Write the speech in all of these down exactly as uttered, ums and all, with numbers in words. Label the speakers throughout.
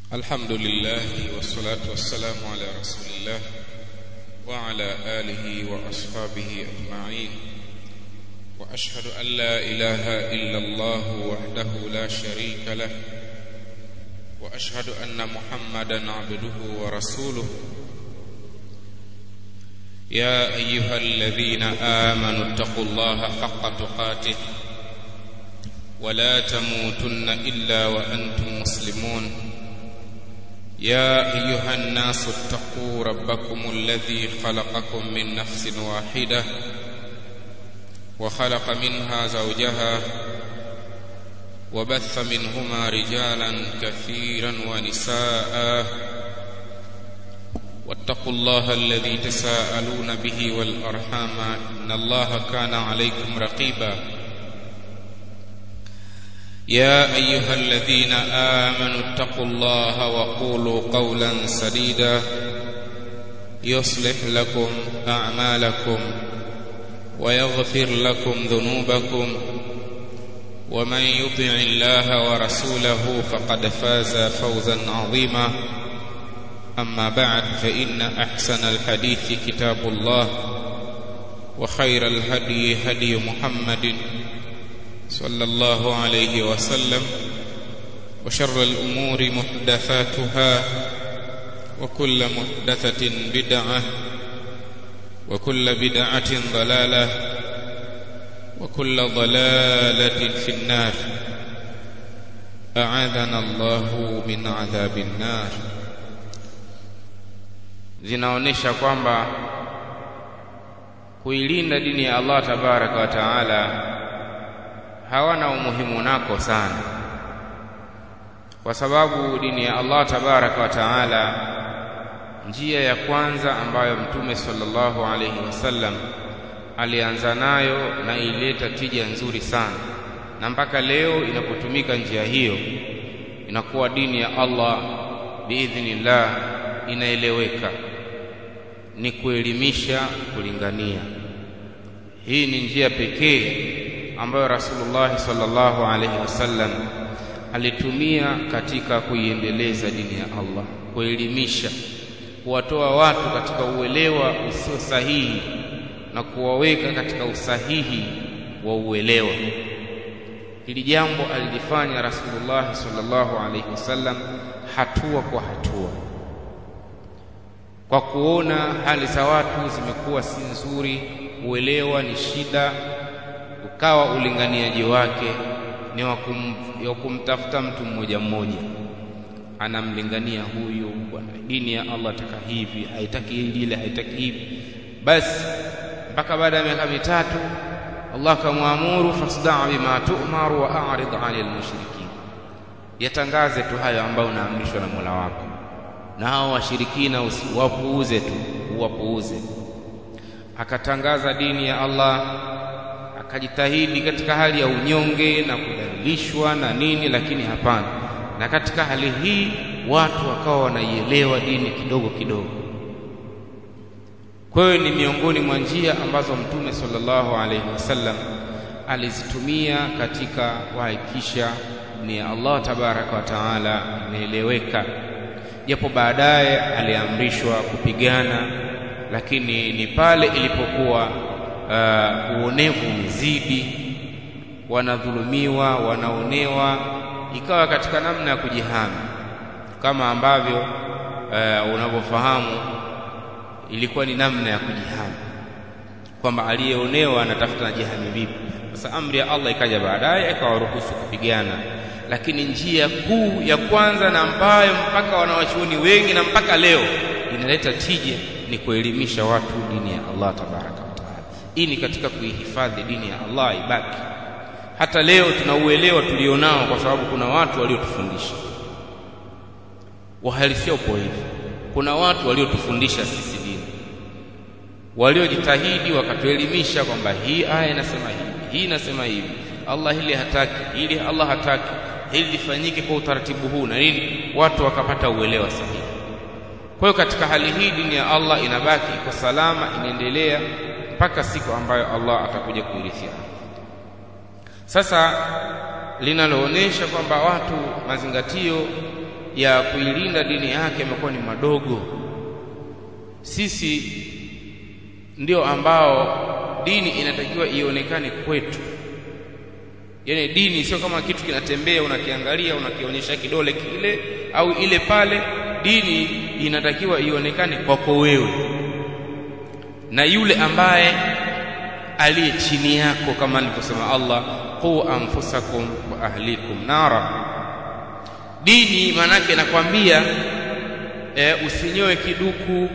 Speaker 1: الحمد لله والصلاة والسلام على رسول الله وعلى آله وأصحابه أجمعين وأشهد أن لا إله إلا الله وحده لا شريك له وأشهد أن محمدا عبده ورسوله يا أيها الذين آمنوا اتقوا الله حق تقاته ولا تموتن إلا وأنتم مسلمون يا أيها الناس اتقوا ربكم الذي خلقكم من نفس واحدة وخلق منها زوجها وبث منهما رجالا كثيرا ونساء واتقوا الله الذي تساءلون به والأرحام إن الله كان عليكم رقيبا يا أيها الذين آمنوا اتقوا الله وقولوا قولا سديدا يصلح لكم أعمالكم ويغفر لكم ذنوبكم ومن يطع الله ورسوله فقد فاز فوزا عظيما أما بعد فإن أحسن الحديث كتاب الله وخير الهدي هدي محمد صلى الله عليه وسلم وشر الأمور محدثاتها وكل محدثة بدعة وكل بدعة ضلالة وكل ضلالة في النار أعاذنا الله من عذاب النار. Zinaonesha kwamba kuilinda dini ya Allah tabaraka wa taala hawana umuhimu nako sana, kwa sababu dini ya Allah tabaraka wa taala, njia ya kwanza ambayo Mtume sallallahu alayhi wasallam alianza nayo na ileta tija nzuri sana, na mpaka leo inapotumika njia hiyo inakuwa dini ya Allah biidhnillah inaeleweka, ni kuelimisha, kulingania. Hii ni njia pekee ambayo Rasulullah sallallahu alayhi wasallam alitumia katika kuiendeleza dini ya Allah, kuelimisha, kuwatoa watu katika uelewa usio sahihi na kuwaweka katika usahihi wa uelewa. Hili jambo alilifanya Rasulullah sallallahu alayhi wasallam hatua kwa hatua, kwa kuona hali za watu zimekuwa si nzuri, uelewa ni shida, ukawa ulinganiaji wake ni wa kumtafuta mtu mmoja mmoja, anamlingania huyu, bwana dini ya Allah taka hivi, haitaki ile, haitaki hivi. Basi mpaka baada ya miaka mitatu Allah kamwamuru fasda' bima tu'maru wa a'rid 'anil mushrikin, yatangaze tu hayo ambayo unaamrishwa na Mola wako, na hao washirikina usiwapuuze tu, uwapuuze. Akatangaza dini ya Allah, akajitahidi katika hali ya unyonge na kudhalilishwa na nini, lakini hapana. Na katika hali hii watu wakawa wanaielewa dini kidogo kidogo. Kwa hiyo ni miongoni mwa njia ambazo Mtume sallallahu alayhi wasallam alizitumia katika kuhakikisha ni Allah tabaraka wa taala inaeleweka, japo baadaye aliamrishwa kupigana, lakini ni pale ilipokuwa uh, uonevu umezidi, wanadhulumiwa, wanaonewa, ikawa katika namna ya kujihami, kama ambavyo uh, unavyofahamu ilikuwa ni namna ya kujihami, kwamba aliyeonewa anatafuta jihami vipi. Sasa amri ya Allah ikaja baadaye ikawaruhusu kupigana, lakini njia kuu ya kwanza na ambayo mpaka wanawachuoni wengi na mpaka leo inaleta tija ni kuelimisha watu dini ya Allah tabaraka wa taala. Hii ni katika kuihifadhi dini ya Allah ibaki. Hata leo tunauelewa tulionao kwa sababu kuna watu waliotufundisha. Uhalisia upo hivi, kuna watu waliotufundisha sisi dini, waliojitahidi wakatuelimisha kwamba hii aya inasema hivi, hii inasema hivi, Allah hili hataki, hili Allah hataki, hili lifanyike kwa utaratibu huu na nini, watu wakapata uelewa sahihi. Kwa hiyo katika hali hii dini ya Allah inabaki kwa salama, inaendelea mpaka siku ambayo Allah atakuja kuirithia. Sasa linaloonesha kwamba watu mazingatio ya kuilinda dini yake yamekuwa ni madogo. Sisi ndio ambao dini inatakiwa ionekane kwetu. Yaani dini sio kama kitu kinatembea unakiangalia unakionyesha kidole kile au ile pale. Dini inatakiwa ionekane kwako wewe na yule ambaye aliye chini yako, kama alivyosema Allah, qu anfusakum wa ahlikum nara. Dini manake inakwambia e, usinyoe kiduku,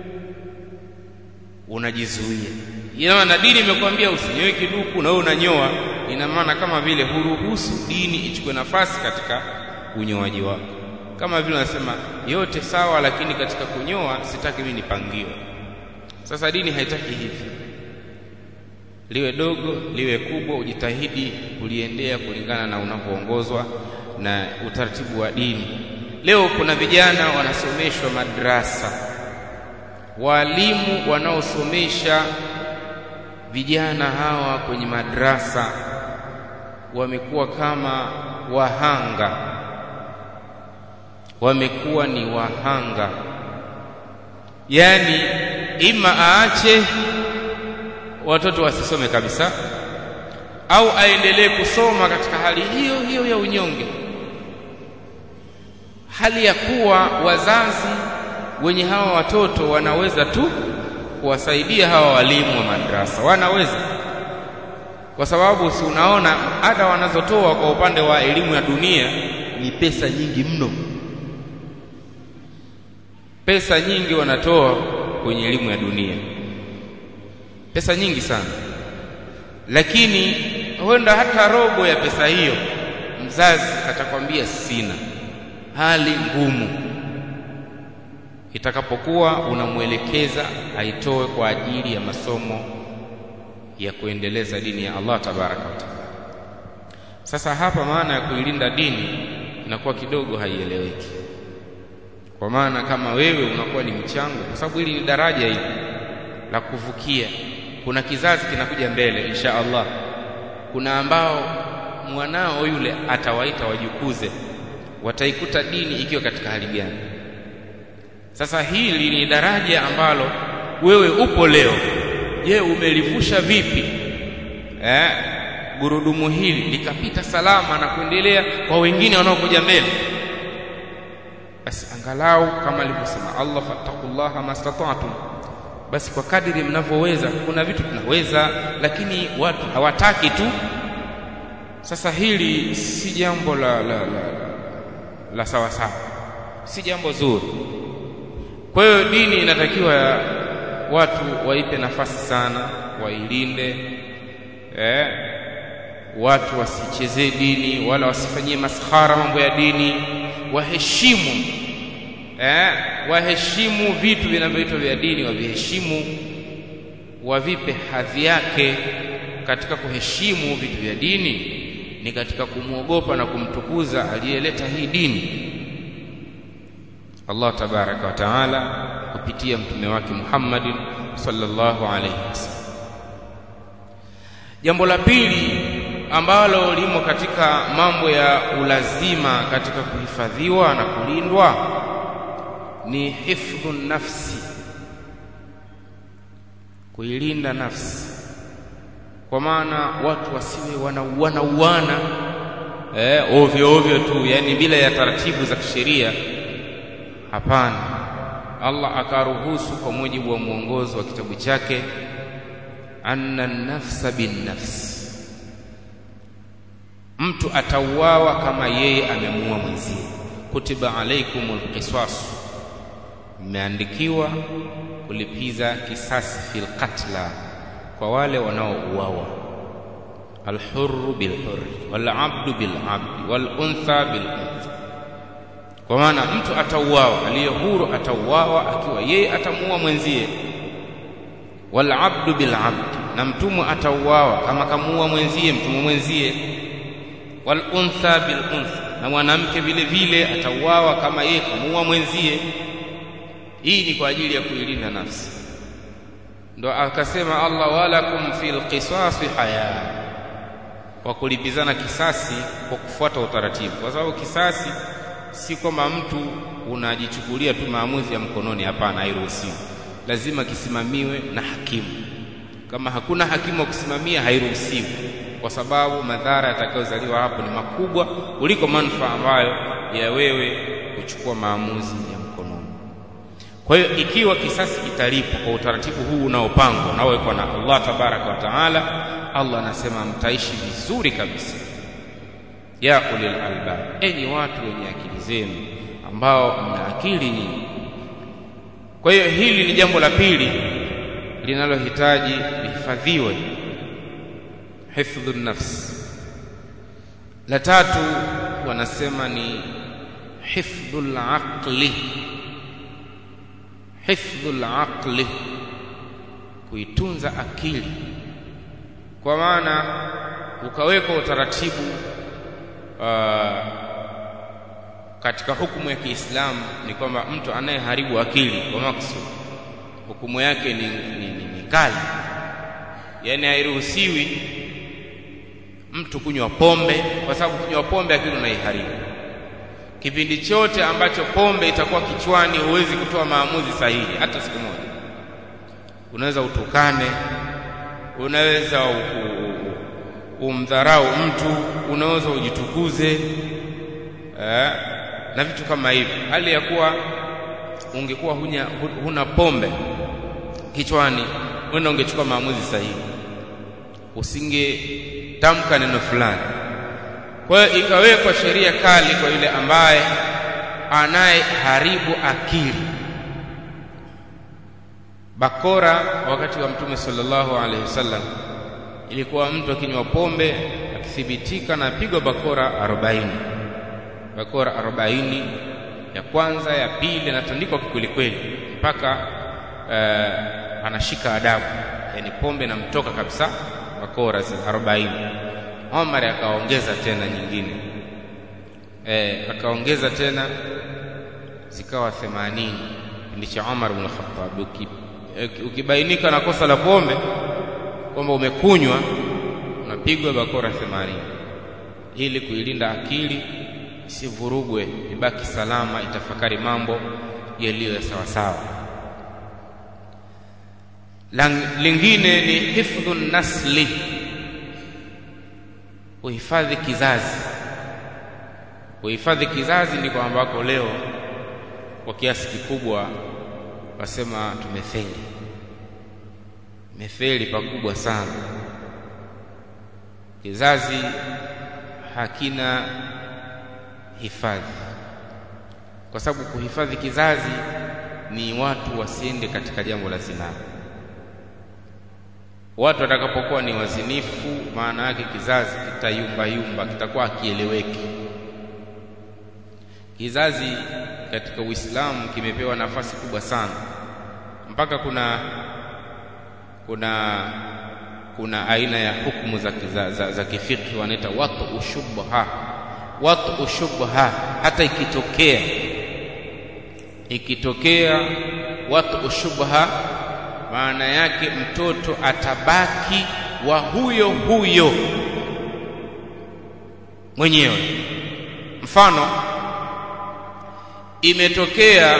Speaker 1: unajizuia. Ina maana dini imekwambia usinyoe kiduku na wewe unanyoa, ina maana kama vile huruhusu dini ichukue nafasi katika unyoaji wako. Kama vile unasema yote sawa, lakini katika kunyoa sitaki mimi nipangiwe. Sasa dini haitaki hivi. Liwe dogo liwe kubwa, ujitahidi kuliendea kulingana na unavyoongozwa na utaratibu wa dini. Leo kuna vijana wanasomeshwa madrasa, walimu wanaosomesha vijana hawa kwenye madrasa wamekuwa kama wahanga, wamekuwa ni wahanga. Yani ima aache watoto wasisome kabisa, au aendelee kusoma katika hali hiyo hiyo ya unyonge, hali ya kuwa wazazi wenye hawa watoto wanaweza tu kuwasaidia hawa walimu wa madrasa, wanaweza. Kwa sababu si unaona ada wanazotoa kwa upande wa elimu ya dunia ni pesa nyingi mno. Pesa nyingi wanatoa kwenye elimu ya dunia, pesa nyingi sana. Lakini huenda hata robo ya pesa hiyo mzazi atakwambia sina, hali ngumu. Itakapokuwa unamuelekeza aitoe kwa ajili ya masomo ya kuendeleza dini ya Allah tabaraka wa taala. Sasa hapa maana ya kuilinda dini inakuwa kidogo haieleweki. Kwa maana kama wewe unakuwa ni mchango, kwa sababu hili ni daraja hili la kuvukia. Kuna kizazi kinakuja mbele insha Allah, kuna ambao mwanao yule atawaita wajukuze, wataikuta dini ikiwa katika hali gani. Sasa hili ni daraja ambalo wewe upo leo. Je, umelivusha vipi eh gurudumu hili likapita salama na kuendelea kwa wengine wanaokuja mbele? Basi angalau kama alivyosema Allah, fattaqullaha mastata'tum, basi kwa kadiri mnavyoweza. Kuna vitu tunaweza lakini watu hawataki tu. Sasa hili si jambo la la la, la sawa sawa, si jambo zuri. Kwa hiyo dini inatakiwa watu waipe nafasi sana, wailinde. Eh, watu wasichezee dini wala wasifanyie maskhara mambo ya dini, waheshimu eh waheshimu vitu vinavyoitwa vya dini, waviheshimu, wavipe hadhi yake. Katika kuheshimu vitu vya dini ni katika kumuogopa na kumtukuza aliyeleta hii dini, Allah tabaraka wa taala, kupitia mtume wake Muhammad sallallahu alayhi wasallam. Jambo la pili ambalo limo katika mambo ya ulazima katika kuhifadhiwa na kulindwa ni hifdhun nafsi, kuilinda nafsi. Kwa maana watu wasiwe wanauana uana eh ovyo ovyo tu, yani bila ya taratibu za kisheria. Hapana, Allah akaruhusu kwa mujibu wa mwongozo wa kitabu chake, anna nafsa bin nafs, mtu atauawa kama yeye amemuua mwenzie. Kutiba alaikumul qisas, imeandikiwa kulipiza kisasi fil qatla, kwa wale wanaouawa. Alhurru bilhurri wal abdu bil abdi wal untha bil untha. Kwa maana mtu atauawa, aliye huru atauawa akiwa yeye atamuua mwenzie. Wal abdu bil abdi, na mtumwa atauawa kama kamuua mwenzie mtumwa mwenzie. Wal untha bil untha, na mwanamke vile vile atauawa kama yeye kamuua mwenzie. Hii ni kwa ajili ya kuilinda nafsi. Ndio akasema Allah, walakum fil qisasi haya, kwa kulipizana kisasi kwa kufuata utaratibu. Kwa sababu kisasi si kwamba mtu unajichukulia tu maamuzi ya mkononi, hapana, hairuhusiwi. Lazima kisimamiwe na hakimu. Kama hakuna hakimu wa kusimamia, hairuhusiwi, kwa sababu madhara yatakayozaliwa hapo ni makubwa kuliko manufaa ambayo ya wewe kuchukua maamuzi ya mkononi. Kwa hiyo ikiwa kisasi kitalipwa kwa utaratibu huu unaopangwa unaowekwa na Allah tabaraka wa taala, Allah anasema mtaishi vizuri kabisa. Ya ulil albab, enyi watu wenye akili zenu ambao mna akili nyingi. Kwa hiyo hili ni jambo la pili linalohitaji lihifadhiwe, hifdhun nafs. La tatu wanasema ni hifdhul aqli. Hifdhul aqli, kuitunza akili, kwa maana ukaweka utaratibu uh, katika hukumu ya Kiislamu ni kwamba mtu anayeharibu akili kwa maksudi, hukumu yake ni, ni, ni, ni kali. Yani hairuhusiwi mtu kunywa pombe, kwa sababu kunywa pombe akili unaiharibu. Kipindi chote ambacho pombe itakuwa kichwani, huwezi kutoa maamuzi sahihi hata siku moja. Unaweza utukane, unaweza umdharau mtu, unaweza ujitukuze eh, na vitu kama hivi. Hali ya kuwa ungekuwa hunya, huna pombe kichwani, wewe ungechukua maamuzi sahihi, usingetamka neno fulani. Kwa hiyo ikawekwa sheria kali kwa yule ambaye anayeharibu akili. Bakora wakati wa Mtume sallallahu alaihi wasallam ilikuwa mtu akinywa pombe akithibitika na pigwa bakora arobaini. Bakora arobaini, ya kwanza, ya pili, anatandikwa kweli kweli mpaka uh, anashika adabu, yani pombe namtoka kabisa. Bakora arobaini. Umar akaongeza tena nyingine, eh akaongeza tena zikawa themanini. Ndi cha Umar ibn Khattab, ukibainika na kosa la pombe kwamba umekunywa, unapigwa bakora themanini, ili kuilinda akili isivurugwe, ibaki salama, itafakari mambo yaliyo sawa sawa. Lingine ni hifdhun nasli, kuhifadhi kizazi. Kuhifadhi kizazi ni kwa ambako leo kwa kiasi kikubwa wasema tumefeli. Mefeli pakubwa sana. Kizazi hakina hifadhi, kwa sababu kuhifadhi kizazi ni watu wasiende katika jambo la zina. Watu watakapokuwa ni wazinifu, maana yake kizazi kitayumba yumba, kitakuwa kieleweki. Kizazi katika Uislamu kimepewa nafasi kubwa sana, mpaka kuna kuna kuna aina ya hukumu za za, za, za kifiki wanaita watu ushubha. Watu ushubha, hata ikitokea ikitokea watu ushubha, maana yake mtoto atabaki wa huyo huyo mwenyewe. Mfano, imetokea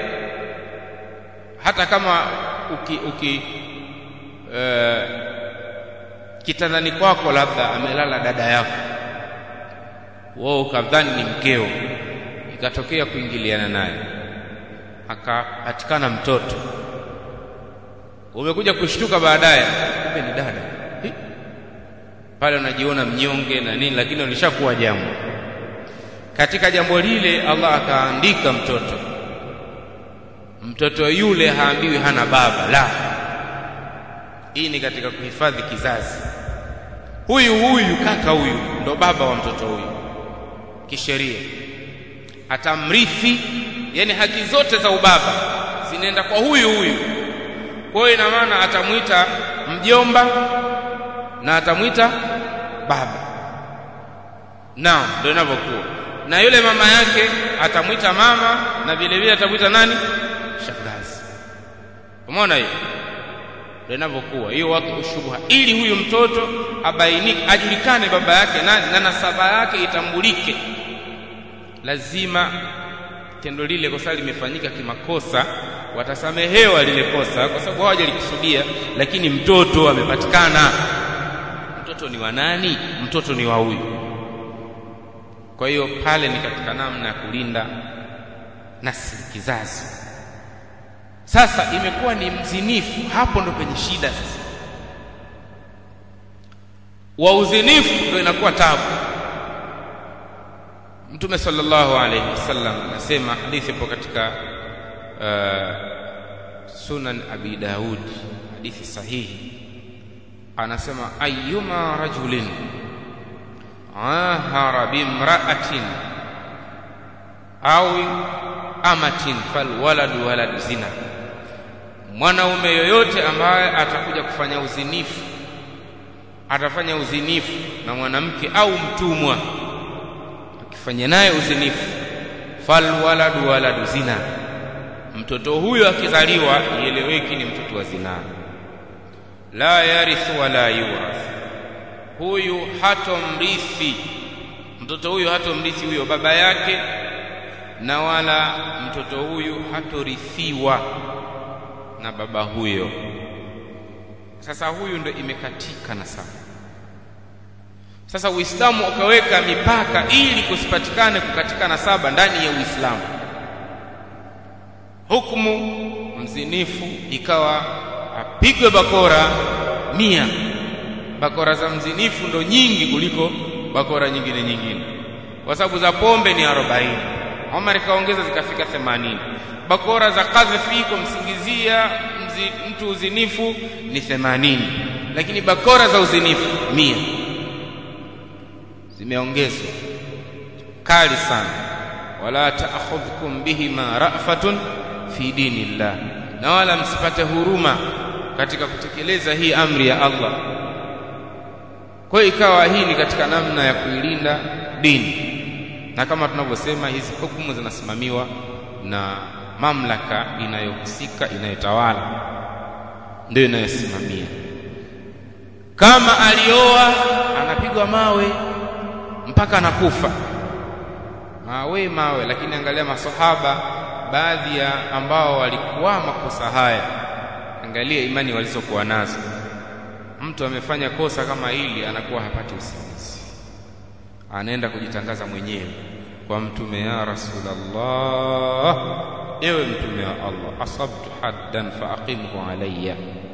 Speaker 1: hata kama uki, uki uh, kitandani kwako labda amelala dada yako, wao kadhani ni mkeo, ikatokea kuingiliana naye, akapatikana mtoto, umekuja kushtuka baadaye kumbe ni dada. Hi? Pale unajiona mnyonge na nini, lakini ulishakuwa jambo. Katika jambo lile Allah akaandika mtoto. Mtoto yule haambiwi hana baba, la. Hii ni katika kuhifadhi kizazi. Huyu huyu kaka huyu ndo baba wa mtoto huyu kisheria, atamrithi, yani haki zote za ubaba zinaenda kwa huyu huyu. Kwa hiyo ina maana atamuita mjomba na atamuita baba. Naam, ndio inavyokuwa. Na yule mama yake atamuita mama, na vile vile atamuita nani? Shangazi. Umeona hiyo? Ndio inavyokuwa. Hiyo watu ushubha, ili huyu mtoto abainike, ajulikane baba yake nani na nasaba yake itambulike. lazima tendo lile kosa limefanyika kimakosa, watasamehewa lile kosa kwa sababu hawajalikusudia, lakini mtoto amepatikana. Mtoto ni wa nani? Mtoto ni wa huyu. Kwa hiyo pale ni katika namna ya kulinda nasli, kizazi. Sasa imekuwa ni mzinifu, hapo ndo penye shida sasa. Wa uzinifu ndo inakuwa tabu. Mtume sallallahu alayhi wasallam anasema, hadithi ipo katika uh, Sunan Abi Daud, hadithi sahihi, anasema ayyuma rajulin ahara bimra'atin au amatin falwaladu walad zina, mwanaume yoyote ambaye atakuja kufanya uzinifu, atafanya uzinifu na mwanamke au mtumwa, akifanya naye uzinifu, falwaladu walad zina, mtoto huyo akizaliwa ieleweki ni mtoto wa zina. La yarithu wala yurath, huyu hatomrithi, mtoto huyu hatomrithi huyo baba yake, na wala mtoto huyu hatorithiwa na baba huyo. Sasa huyu ndo imekatika nasaba. Sasa Uislamu ukaweka mipaka ili kusipatikane kukatika nasaba ndani ya Uislamu. Hukumu mzinifu ikawa apigwe bakora mia. Bakora za mzinifu ndo nyingi kuliko bakora nyingine nyingine, kwa sababu za pombe ni arobaini, Umar kaongeza zikafika themanini. Bakora za kadhifi kumsingizia mtu uzinifu ni themanini, lakini bakora za uzinifu mia zimeongezwa kali sana. Wala ta'khudhukum bihima ra'fatun fi dinillah, na wala msipate huruma katika kutekeleza hii amri ya Allah. Kwa hiyo ikawa hii ni katika namna ya kuilinda dini, na kama tunavyosema hizi hukumu zinasimamiwa na mamlaka inayohusika, inayotawala, ndio inayosimamia. Kama alioa anapigwa mawe mpaka anakufa, mawe mawe. Lakini angalia masahaba, baadhi ya ambao walikuwa makosa haya, angalia imani walizokuwa nazo. Mtu amefanya kosa kama hili, anakuwa hapati usingizi, anaenda kujitangaza mwenyewe kwa Mtume, ya Rasulullah, ewe Mtume wa Allah, asabtu haddan fa aqimhu alayya.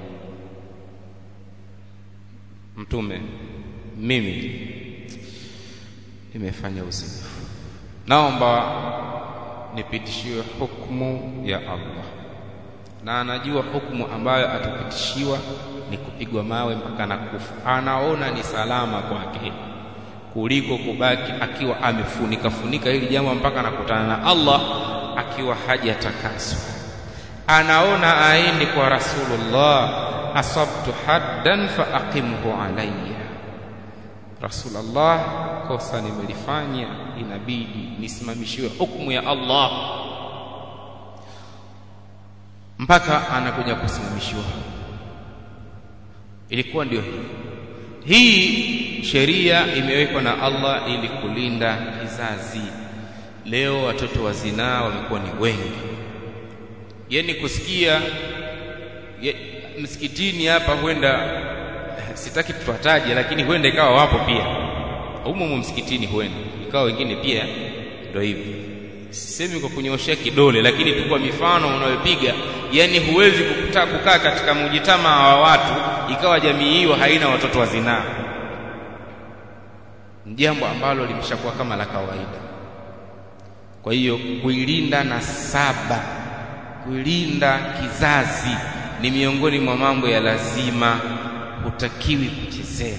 Speaker 1: Mtume, mimi nimefanya uzinifu, naomba nipitishiwe hukumu ya Allah. Na anajua hukumu ambayo atapitishiwa ni kupigwa mawe mpaka nakufa. Anaona ni salama kwake kuliko kubaki akiwa amefunika funika hili jambo mpaka nakutana na Allah akiwa hajatakaswa. Anaona aende kwa Rasulullah, asabtu haddan fa aqimhu alayya. Rasulullah, kosa nimelifanya, inabidi nisimamishiwe hukumu ya Allah. Mpaka anakuja kusimamishiwa. Ilikuwa ndio hii. Hii sheria imewekwa na Allah ili kulinda kizazi. Leo watoto wa zinaa wamekuwa ni wengi. Yaani kusikia ye, msikitini hapa huenda, sitaki tuwataje, lakini huenda ikawa wapo pia humo msikitini, huenda ikawa wengine pia ndio hivi. Sisemi kwa kunyoshia kidole, lakini tu kwa mifano unayopiga. Yani huwezi kukuta kukaa katika mujitama wa watu ikawa jamii hiyo haina watoto wa zinaa. Jambo ambalo limeshakuwa kama la kawaida. Kwa hiyo kuilinda nasaba, kuilinda kizazi ni miongoni mwa mambo ya lazima, hutakiwi kuchezea.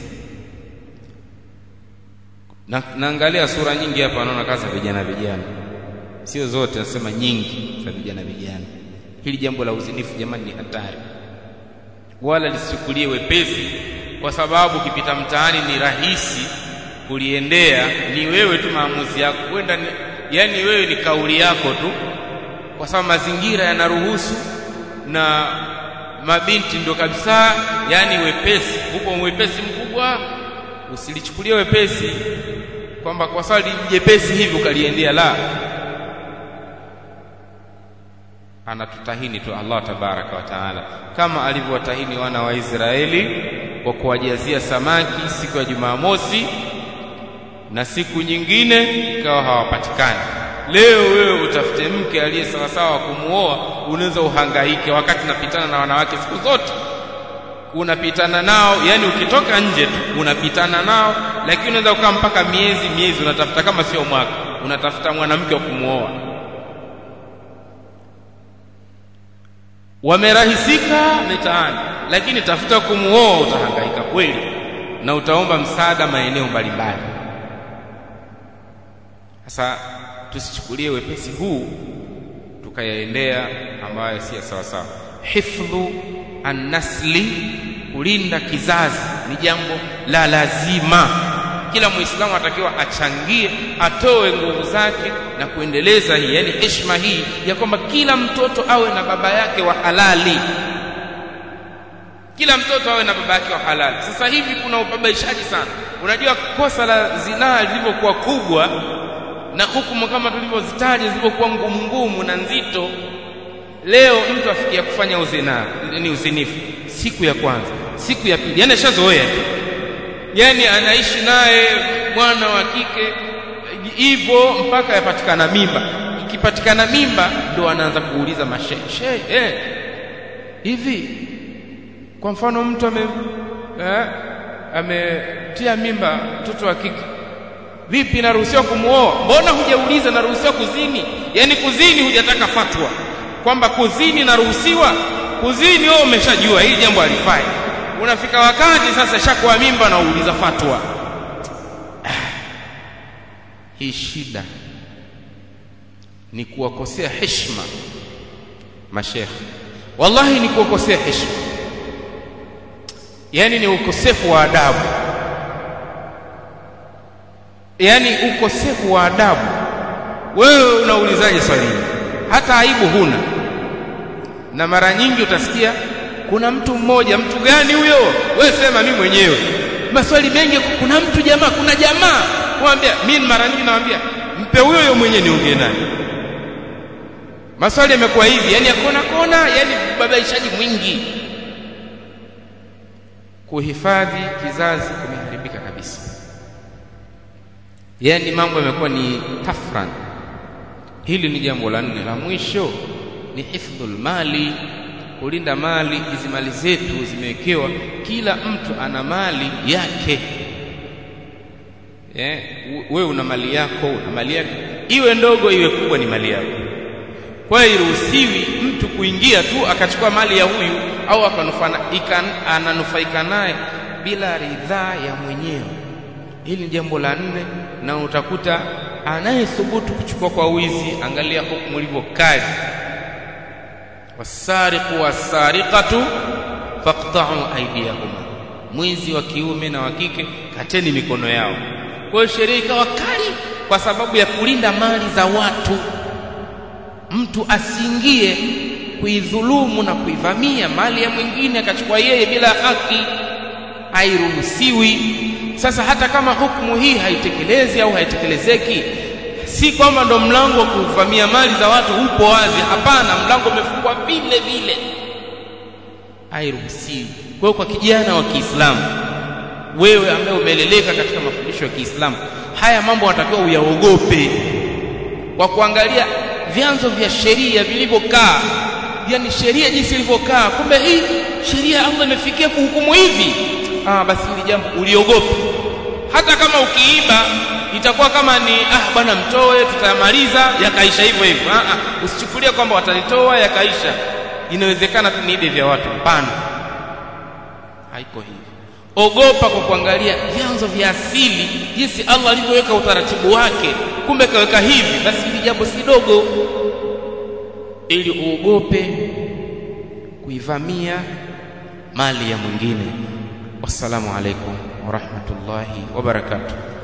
Speaker 1: Na naangalia sura nyingi hapa, naona kaza vijana vijana, sio zote, nasema nyingi za vijana vijana. Hili jambo la uzinifu jamani ni hatari, wala lisichukulie wepesi, kwa sababu kipita mtaani ni rahisi kuliendea. Ni wewe tu maamuzi yako kwenda, yani wewe ni kauli yako tu, kwa sababu mazingira yanaruhusu na mabinti ndio kabisa, yani wepesi. Upo wepesi mkubwa, usilichukulie wepesi. kwamba kwa swali jepesi hivi ukaliendea, la, anatutahini tu Allah tabaraka wa taala kama alivyowatahini wana wa Israeli kwa kuwajazia samaki siku ya Jumamosi na siku nyingine ikawa hawapatikani. Leo wewe utafute mke aliye sawa sawa kumuoa, unaweza uhangaike wakati napitana na wanawake siku zote. Unapitana nao, yani ukitoka nje tu unapitana nao, lakini unaweza ukaa mpaka miezi miezi unatafuta, kama sio mwaka, unatafuta mwanamke wa kumuoa. Wamerahisika mitaani, lakini tafuta kumuoa utahangaika kweli na utaomba msaada maeneo mbalimbali. Sasa tusichukulie wepesi huu tukayaendea ambayo si sawa sawa. Hifdhu an-nasli, kulinda kizazi, ni jambo la lazima. Kila Muislamu atakiwa achangie, atoe nguvu zake na kuendeleza hii, yani heshima hii ya kwamba kila mtoto awe na baba yake wa halali. Kila mtoto awe na baba yake wa halali. Sasa hivi kuna ubabaishaji sana. Unajua kosa la zinaa lilivyokuwa kubwa na hukumu kama tulivyozitaja zilivyokuwa ngumu ngumu na nzito, leo mtu afikia kufanya uzinaa, ni uzinifu, siku ya kwanza, siku ya pili, yani ashazoea, yani anaishi naye mwana wa kike hivyo mpaka yapatikana mimba. Ikipatikana mimba ndo anaanza kuuliza mashehe, eh hivi kwa mfano mtu ame eh, ametia mimba mtoto wa kike, vipi naruhusiwa kumuoa? Mbona hujauliza naruhusiwa kuzini? Yani kuzini hujataka fatwa kwamba kuzini naruhusiwa. Kuzini wewe umeshajua hili jambo halifai, unafika wakati sasa shakuwa mimba na uuliza fatwa. Hii shida ni kuwakosea heshima masheikh, wallahi ni kuwakosea heshima, yani ni ukosefu wa adabu, yani ukosefu wa adabu. Wewe unaulizaje swali hata aibu huna? Na mara nyingi utasikia kuna mtu mmoja, mtu gani huyo? Wewe sema mimi mwenyewe. Maswali mengi, kuna mtu jamaa, kuna jamaa, mwambie mimi. Mara nyingi naambia mpe huyo huyo mwenyewe niongee naye. Maswali yamekuwa hivi, yani akona kona, yani babaishaji mwingi. Kuhifadhi kizazi kumeharibika kabisa, yani mambo yamekuwa ni tafran. Hili ni jambo la nne. La mwisho ni hifdhul mali, kulinda mali. Hizi mali zetu zimewekewa, kila mtu ana mali yake. Eh, wewe una mali yako, una mali yako, iwe ndogo iwe kubwa, ni mali yako. Kwa hiyo iruhusiwi mtu kuingia tu akachukua mali ya huyu au akanufaika ananufaika naye bila ridhaa ya mwenyewe. Hili ni jambo la nne. Na utakuta anayethubutu kuchukua kwa wizi, angalia hukumu ilivyo kali. Wasariqu wasariqatu faqta'u aydiyahuma, mwizi wa kiume na wa kike kateni mikono yao. Kwa hiyo sheria ikawa kali kwa sababu ya kulinda mali za watu. Mtu asiingie kuidhulumu na kuivamia mali ya mwingine akachukua yeye bila haki, hairuhusiwi. Sasa hata kama hukumu hii haitekelezi au haitekelezeki, si kwamba ndo mlango wa kuvamia mali za watu upo wazi. Hapana, mlango umefungwa vile vile, hairuhusiwi. Kwa hiyo kwa kijana wa Kiislamu, wewe ambaye umeleleka katika mafundisho ya Kiislamu, haya mambo unatakiwa uyaogope kwa kuangalia vyanzo vya sheria vilivyokaa, yani sheria jinsi ilivyokaa. Kumbe hii sheria Allah imefikia kuhukumu hivi, ah basi hili jambo uliogope. Hata kama ukiiba itakuwa kama ni ah bwana mtoe tutamaliza yakaisha hivyo hivyo. Ah ah, usichukulie kwamba watanitoa yakaisha, inawezekana tu niibe vya watu. Hapana, haiko hivi. Ogopa kwa kuangalia vyanzo vya asili jinsi Allah alivyoweka utaratibu wake. Kumbe kaweka hivi, basi hili jambo si dogo, ili uogope kuivamia mali ya mwingine. Wassalamu alaikum wa rahmatullahi wa barakatuh.